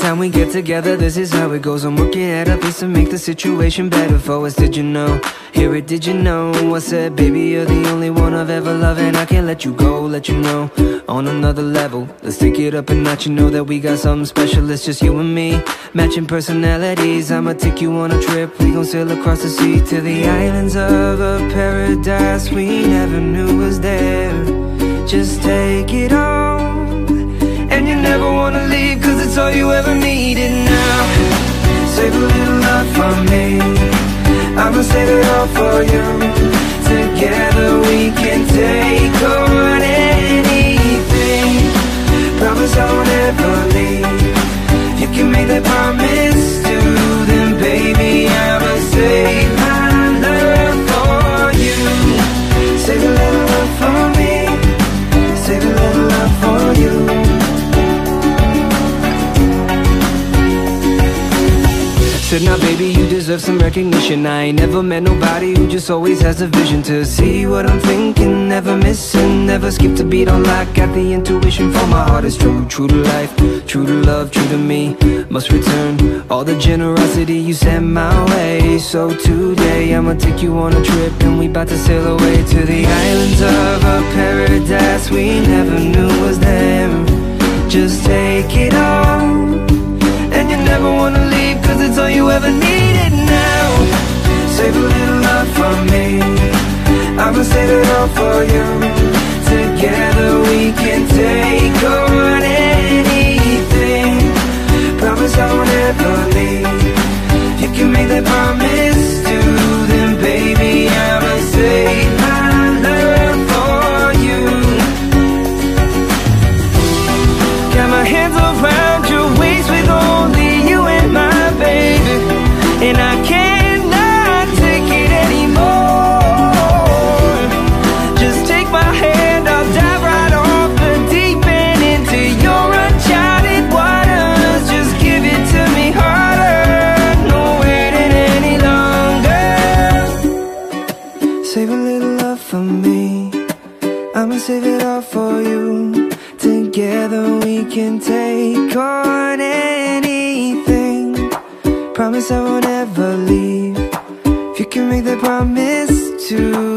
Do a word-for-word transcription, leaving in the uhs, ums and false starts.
time we get together, this is how it goes. I'm working at a place to make the situation better for us. Did you know? Hear it, did you know? I said, baby, you're the only one I've ever loved, and I can't let you go, let you know. On another level, let's take it up a notch. You know that we got something special, it's just you and me. Matching personalities, I'ma take you on a trip. We gon' sail across the sea to the islands of a paradise we never knew was there. Just take it on, and you never wanna leave, cause it's all you ever needed now. Save a little love for me, I'ma save it all for you. Together we can take on anything. Promise I won't ever leave. If you can make that promise to them, baby, I'ma save my love for you. Save a little love for me, save a little love for you. Said, now baby, you deserve some recognition. I ain't never met nobody who just always has a vision to see what I'm thinking. Never missing, never skip a beat on lock. Got the intuition for my heart is true. True to life, true to love, true to me. Must return all the generosity you sent my way. So today I'ma take you on a trip, and we bout to sail away to the islands of a paradise we never knew was there. Just take it on, and you never wanna leave, cause it's all you ever needed now. Save a little love for me, I'ma save it all for you. Together we can take on anything. Promise I won't ever leave. You can make that promise to them, baby, I'ma save my love for you. Got my hands around your waist with only you and my baby, and I cannot take it anymore. Just take my hand, I'll dive right off the deep end into your uncharted waters. Just give it to me harder, no waiting any longer. Save a little love for me, I'ma save it all for you. Together we can take on anything. Promise I won't ever leave. If you can make that promise to